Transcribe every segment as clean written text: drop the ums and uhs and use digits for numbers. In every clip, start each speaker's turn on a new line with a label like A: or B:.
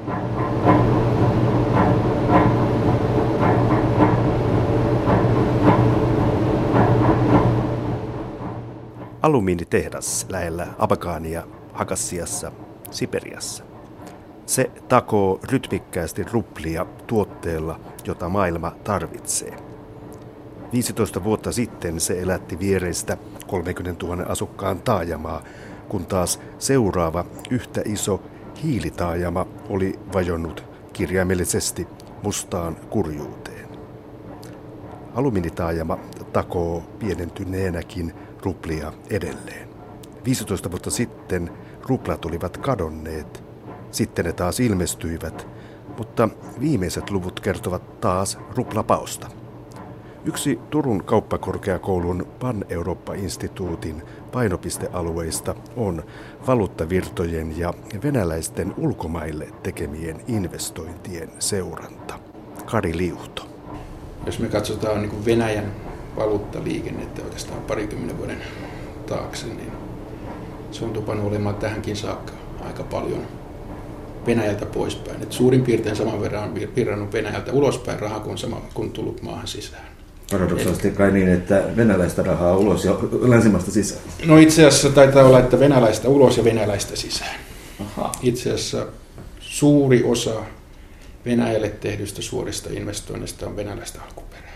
A: Alumiinitehdas lähellä Abakania Hakassiassa, Siperiassa. Se takoo rytmikkäästi ruplia tuotteella, jota maailma tarvitsee. 15 vuotta sitten se elätti viereistä 30 000 asukkaan taajamaa, kun taas seuraava yhtä iso hiilitaajama oli vajonnut kirjaimellisesti mustaan kurjuuteen. Alumiinitaajama takoo pienentyneenäkin ruplia edelleen. 15 vuotta sitten ruplat olivat kadonneet, sitten ne taas ilmestyivät, mutta viimeiset luvut kertovat taas ruplapaosta. Yksi Turun kauppakorkeakoulun Pan-Eurooppa-instituutin painopistealueista on valuuttavirtojen ja venäläisten ulkomaille tekemien investointien seuranta. Kari Liuhto.
B: Jos me katsotaan niin kuin Venäjän valuuttaliikennettä oikeastaan 20 vuoden taakse, niin se on tupannut olemaan tähänkin saakka aika paljon Venäjältä poispäin. Et suurin piirtein saman verran on virrannut Venäjältä ulospäin rahaa kuin tullut maahan sisään.
C: Paradoksaalisesti kai niin, että venäläistä rahaa ulos ja länsimaista sisään.
B: No itse asiassa taitaa olla, että venäläistä ulos ja venäläistä sisään.
C: Aha.
B: Itse asiassa suuri osa Venäjälle tehdystä suorista investoinnista on venäläistä alkuperää.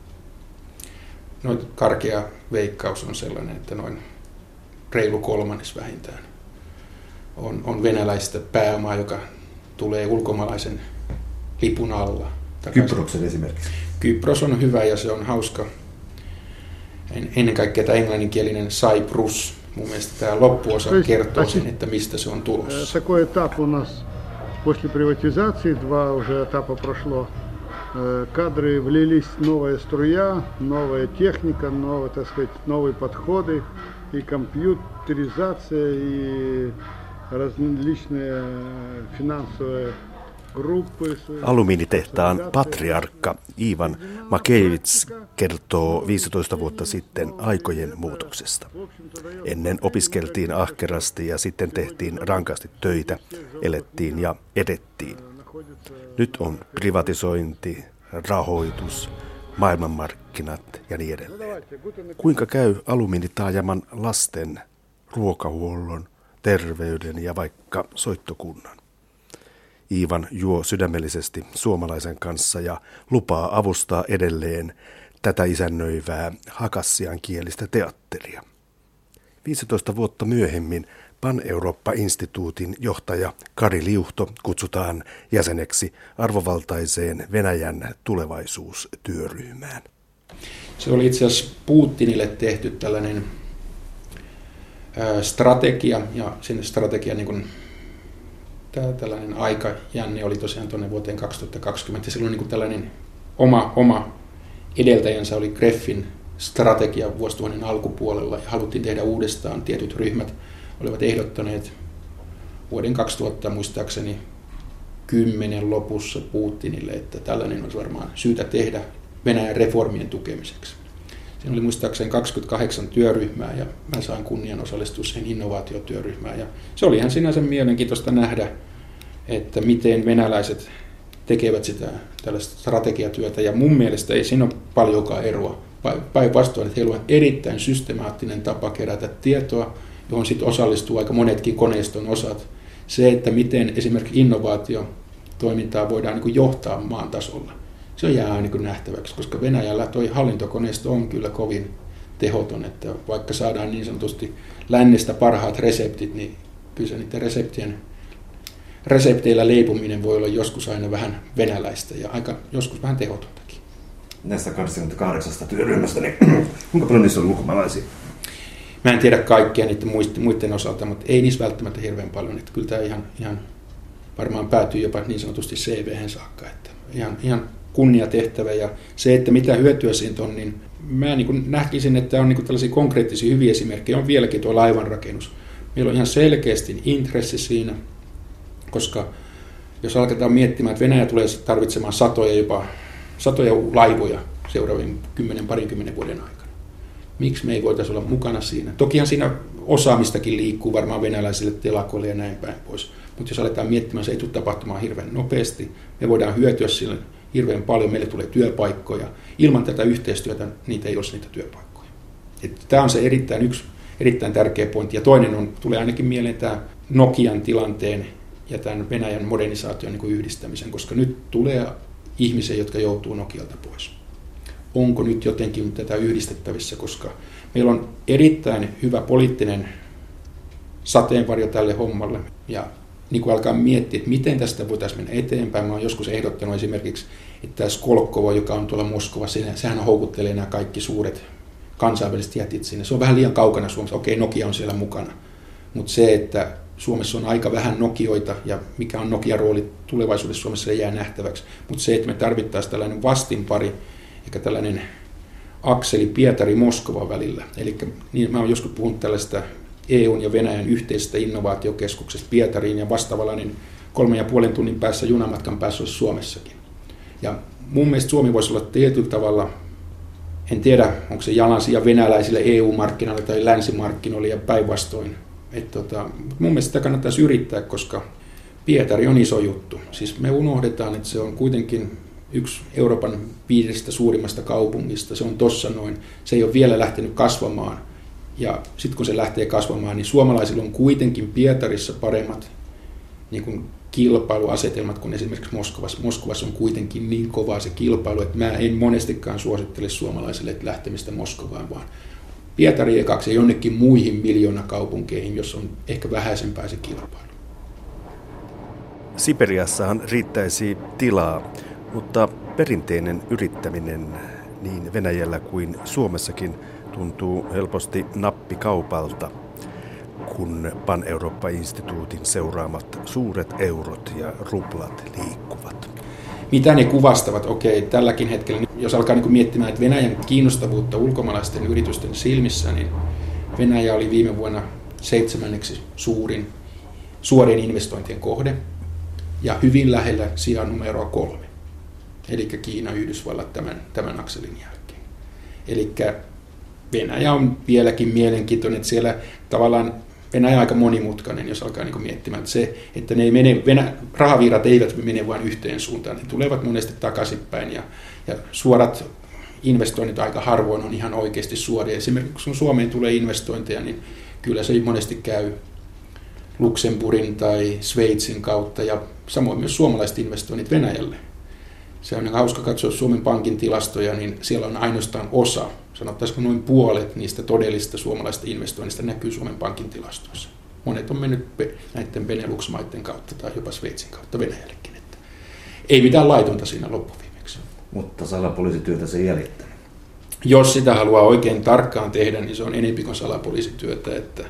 B: Noin karkea veikkaus on sellainen, että noin reilu kolmannes vähintään on venäläistä pääomaa, joka tulee ulkomaalaisen lipun alla.
C: Kyproksen esimerkiksi.
B: Kypros on hyvä ja se on hauska. Ennen kaikkea tämä englanninkielinen Cyprus. Mun mielestä tämä loppuosa kertoo sen, että mistä se on tulossa.
D: Такой этап у нас после приватизации, 2 уже этапа прошло. Кадры влились, новая струя, новая техника, новые, так сказать, новые подходы, и компьютеризация, и различные финансовые группы.
A: Alumiinitehtaan patriarkka Ivan Makevits kertoo 15 vuotta sitten aikojen muutoksesta. Ennen opiskeltiin ahkerasti ja sitten tehtiin rankasti töitä, elettiin ja edettiin. Nyt on privatisointi, rahoitus, maailmanmarkkinat ja niin edelleen. Kuinka käy alumiinitaajaman lasten, ruokahuollon, terveyden ja vaikka soittokunnan? Ivan juo sydämellisesti suomalaisen kanssa ja lupaa avustaa edelleen tätä isännöivää hakassian kielistä teatteria. 15 vuotta myöhemmin Pan-Eurooppa-instituutin johtaja Kari Liuhto kutsutaan jäseneksi arvovaltaiseen Venäjän tulevaisuustyöryhmään.
B: Se oli itse asiassa Putinille tehty tällainen strategia, ja sen strategian niin kuin, tällainen aikajänne oli tosiaan tuonne vuoteen 2020, ja silloin niin kuin tällainen oma edeltäjänsä oli Greffin strategia vuosituhannen alkupuolella, ja haluttiin tehdä uudestaan. Tietyt ryhmät olivat ehdottaneet vuoden 2000 muistaakseni 10 lopussa Putinille, että tällainen olisi varmaan syytä tehdä Venäjän reformien tukemiseksi. Siinä oli muistaakseni 28 työryhmää ja mä sain kunnian osallistua siihen innovaatiotyöryhmään. Ja se oli ihan sinänsä mielenkiintoista nähdä, että miten venäläiset tekevät sitä tällaista strategiatyötä. Ja mun mielestä ei siinä ole paljonkaan eroa. Päinvastoin, että heillä on erittäin systemaattinen tapa kerätä tietoa, johon sitten osallistuu aika monetkin koneiston osat. Se, että miten esimerkiksi innovaatiotoimintaa voidaan niin kuin johtaa maan tasolla, se jää niin kuin nähtäväksi, koska Venäjällä tuo hallintokoneisto on kyllä kovin tehoton, että vaikka saadaan niin sanotusti lännestä parhaat reseptit, niin kyllä se niiden resepteillä leipominen voi olla joskus aina vähän venäläistä ja aika joskus vähän tehotontakin.
C: Näistä 28 työryhmästä, niin kuinka paljon niissä on ulkomaalaisia?
B: Mä en tiedä kaikkia niiden muiden osalta, mutta ei niissä välttämättä hirveän paljon. Että kyllä tämä ihan varmaan päätyy jopa niin sanotusti CV:hen saakka. Että ihan kunniatehtävä. Ja se, että mitä hyötyä siitä on, niin mä niin kuin näkisin, että on niin kuin tällaisia konkreettisia hyviä esimerkkejä. On vieläkin tuo laivanrakennus. Meillä on ihan selkeästi intressi siinä, koska jos aletaan miettimään, että Venäjä tulee tarvitsemaan satoja laivoja seuraavien 10-20 vuoden aikana. Miksi me ei voitaisi olla mukana siinä? Tokihan siinä osaamistakin liikkuu varmaan venäläisille telakoille ja näin päin pois. Mutta jos aletaan miettimään, se ei tule tapahtumaan hirveän nopeasti. Me voidaan hyötyä sillä hirveän paljon, meille tulee työpaikkoja. Ilman tätä yhteistyötä niitä ei olisi niitä työpaikkoja. Tämä on se erittäin tärkeä pointti. Ja toinen tulee ainakin mieleen tämä Nokian tilanteen ja tämän Venäjän modernisaation niin kuin yhdistämisen, koska nyt tulee ihmisiä, jotka joutuu Nokialta pois. Onko nyt jotenkin tätä yhdistettävissä, koska meillä on erittäin hyvä poliittinen sateenvarjo tälle hommalle. Ja niin kuin alkaa miettiä, että miten tästä voitaisiin mennä eteenpäin. Mä olen joskus ehdottanut esimerkiksi, että tämä Skolkovo, joka on tuolla Moskovassa, sehän houkuttelee nämä kaikki suuret kansainväliset jätit sinne. Se on vähän liian kaukana Suomessa. Okei, Nokia on siellä mukana. Mutta se, että Suomessa on aika vähän Nokioita ja mikä on Nokian rooli tulevaisuudessa Suomessa, jää nähtäväksi. Mutta se, että me tarvittaisiin tällainen vastinpari, eikä tällainen akseli Pietari-Moskova välillä. Eli niin, mä olen joskus puhunut tällaista EUn ja Venäjän yhteisestä innovaatiokeskuksesta Pietariin ja vastaavallainen 3,5 tunnin päässä junamatkan päässä olisi Suomessakin. Ja mun mielestä Suomi voisi olla tietyllä tavalla, en tiedä onko se jalansija venäläisille EU-markkinoille tai länsimarkkinoille ja päinvastoin. Mun mielestä sitä kannattaisi yrittää, koska Pietari on iso juttu. Siis me unohdetaan, että se on kuitenkin yksi Euroopan 5 suurimmasta kaupungista. Se on tossa noin. Se ei ole vielä lähtenyt kasvamaan. Ja sitten kun se lähtee kasvamaan, niin suomalaisilla on kuitenkin Pietarissa paremmat niin kuin kilpailuasetelmat kuin esimerkiksi Moskovassa. Moskovassa on kuitenkin niin kovaa se kilpailu, että mä en monestikaan suosittele suomalaisille lähtemistä Moskovaan, vaan Pietari ekaksi ja jonnekin muihin miljoonakaupunkeihin, jos on ehkä vähäisempää se kilpailu.
A: Siperiassahan riittäisi tilaa, mutta perinteinen yrittäminen niin Venäjällä kuin Suomessakin tuntuu helposti nappikaupalta, kun Pan-Eurooppa-instituutin seuraamat suuret eurot ja ruplat liikkuvat.
B: Mitä ne kuvastavat? Okei, tälläkin hetkellä, jos alkaa miettimään, että Venäjän kiinnostavuutta ulkomaalaisten yritysten silmissä, niin Venäjä oli viime vuonna 7. suurin suorien investointien kohde ja hyvin lähellä sijaan numeroa 3, eli Kiina, Yhdysvallat tämän akselin jälkeen. Eli Venäjä on vieläkin mielenkiintoinen, että siellä tavallaan Venäjä on aika monimutkainen, jos alkaa miettimään, että se, että ne ei mene, rahavirrat eivät mene vain yhteen suuntaan, ne tulevat monesti takaisinpäin ja suorat investoinnit aika harvoin on ihan oikeasti suoria. Esimerkiksi kun Suomeen tulee investointeja, niin kyllä se monesti käy Luxemburgin tai Sveitsin kautta ja samoin myös suomalaiset investoinnit Venäjälle. Se on hauska katsoa Suomen Pankin tilastoja, niin siellä on ainoastaan osa, sanottaisiko noin puolet niistä todellisista suomalaisista investoinnista näkyy Suomen Pankin tilastoissa. Monet on mennyt näiden Benelux-maiden kautta tai jopa Sveitsin kautta Venäjällekin. Että ei mitään laitonta siinä loppuviimeksi.
C: Mutta salapoliisityötä se jäljittää.
B: Jos sitä haluaa oikein tarkkaan tehdä, niin se on enemmän kuin salapoliisityötä,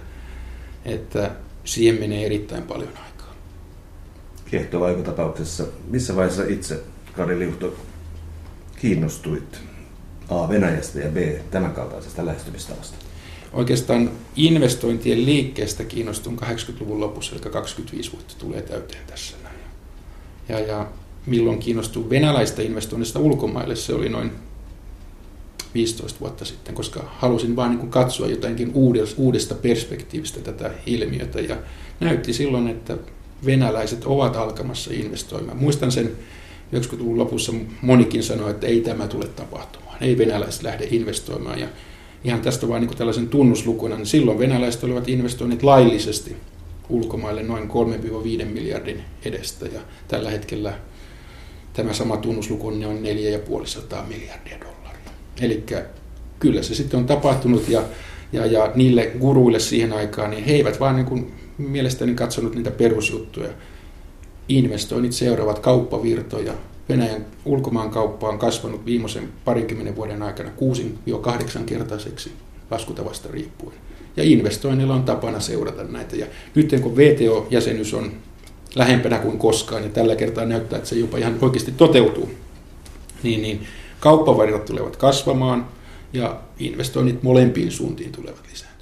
B: että siihen menee erittäin paljon aikaa.
C: Kiehtova tapauksessa. Missä vaiheessa itse, Kari Liuhto, kiinnostuit A. Venäjästä ja B. tämän kaltaisesta lähestymistavasta?
B: Oikeastaan investointien liikkeestä kiinnostun 80-luvun lopussa, eli 25 vuotta tulee täyteen tässä näin. Ja milloin kiinnostuin venäläistä investoinnista ulkomaille, se oli noin 15 vuotta sitten, koska halusin vaan katsoa jotenkin uudesta perspektiivistä tätä ilmiötä. Ja näytti silloin, että venäläiset ovat alkamassa investoimaan. Muistan sen 90-luvun lopussa monikin sanoi, että ei tämä tule tapahtumaan. Ei venäläiset lähde investoimaan. Ja ihan tästä vaan tällaisen tunnuslukuna, niin silloin venäläiset olivat investoinnit laillisesti ulkomaille noin 3-5 miljardin edestä. Ja tällä hetkellä tämä sama tunnusluku on 450 miljardia dollaria. Eli kyllä se sitten on tapahtunut ja niille guruille siihen aikaan, niin he eivät vaan mielestäni katsonut niitä perusjuttuja. Investoinnit seuraavat kauppavirtoja. Venäjän ulkomaankauppa on kasvanut viimeisen 20 vuoden aikana 6-8-kertaiseksi laskutavasta riippuen. Ja investoinnilla on tapana seurata näitä. Ja nyt kun VTO-jäsenyys on lähempänä kuin koskaan, ja tällä kertaa näyttää, että se jopa ihan oikeasti toteutuu, niin kauppavirrat tulevat kasvamaan ja investoinnit molempiin suuntiin tulevat lisää.